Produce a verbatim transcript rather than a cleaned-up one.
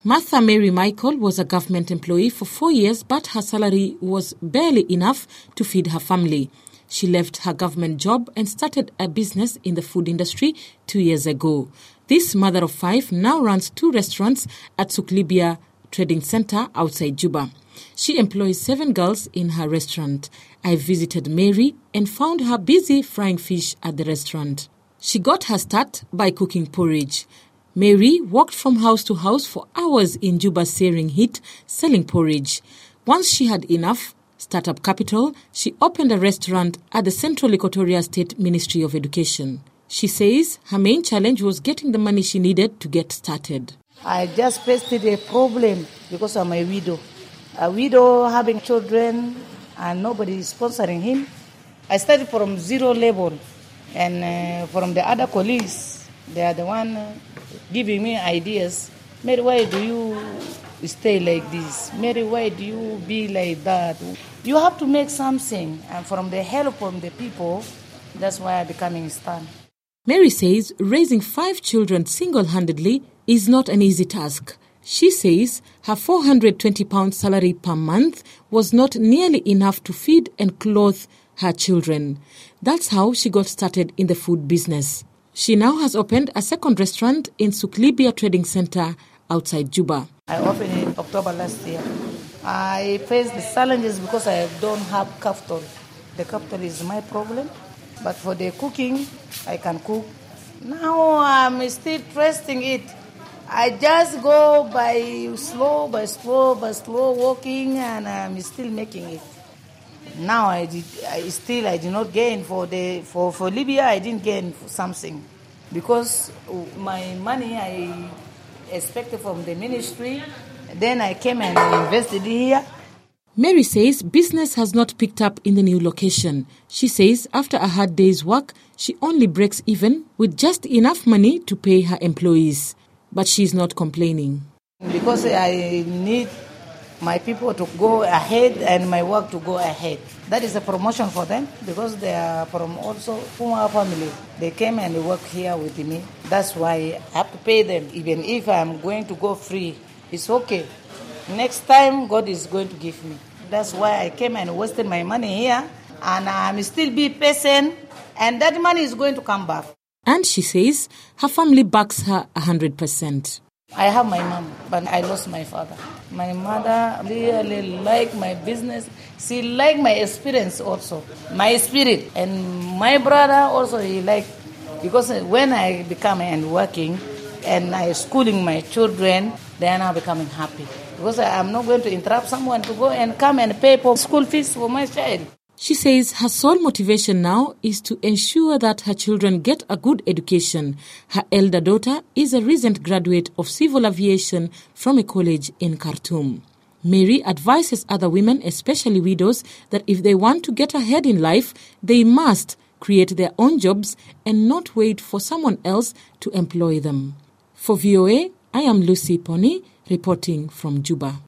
Martha Mary Michael was a government employee for four years, but her salary was barely enough to feed her family. She left her government job and started a business in the food industry two years ago. This mother of five now runs two restaurants at Suklibia Trading Center outside Juba. She employs seven girls in her restaurant. I visited Mary and found her busy frying fish at the restaurant. She got her start by cooking porridge. Mary walked from house to house for hours in Juba's searing heat, selling porridge. Once she had enough startup capital, she opened a restaurant at the Central Equatoria State Ministry of Education. She says her main challenge was getting the money she needed to get started. I just faced a problem because I'm a widow. A widow having children and nobody is sponsoring him. I started from zero level, and uh, from the other colleagues, they are the one uh, giving me ideas. Mary, why do you stay like this? Mary, why do you be like that? You have to make something, and from the help from the people, that's why I'm becoming stand. Mary says raising five children single-handedly is not an easy task. She says her four hundred twenty pounds salary per month was not nearly enough to feed and clothe her children. That's how she got started in the food business. She now has opened a second restaurant in Suklibia Trading Center outside Juba. I opened in October last year. I faced the challenges because I don't have capital. The capital is my problem. But for the cooking, I can cook. Now I'm still trusting it. I just go by slow, by slow, by slow walking, and I'm still making it. Now I did. I still I did not gain for the for, for Libya. I didn't gain something because my money I expected from the ministry. Then I came and invested here. Mary says business has not picked up in the new location. She says after a hard day's work, she only breaks even with just enough money to pay her employees. But she's not complaining. Because I need my people to go ahead and my work to go ahead. That is a promotion for them because they are from also from our family. They came and they work here with me. That's why I have to pay them. Even if I'm going to go free, it's okay. Next time, God is going to give me. That's why I came and wasted my money here. And I'm still be patient. And that money is going to come back. And she says her family backs her one hundred percent. I have my mom, but I lost my father. My mother really liked my business. She liked my experience also, my spirit. And my brother also, he liked, because when I become and working and I schooling my children, they are now becoming happy. Because I'm not going to interrupt someone to go and come and pay for school fees for my child. She says her sole motivation now is to ensure that her children get a good education. Her elder daughter is a recent graduate of civil aviation from a college in Khartoum. Mary advises other women, especially widows, that if they want to get ahead in life, they must create their own jobs and not wait for someone else to employ them. For V O A, I am Lucy Pony, reporting from Juba.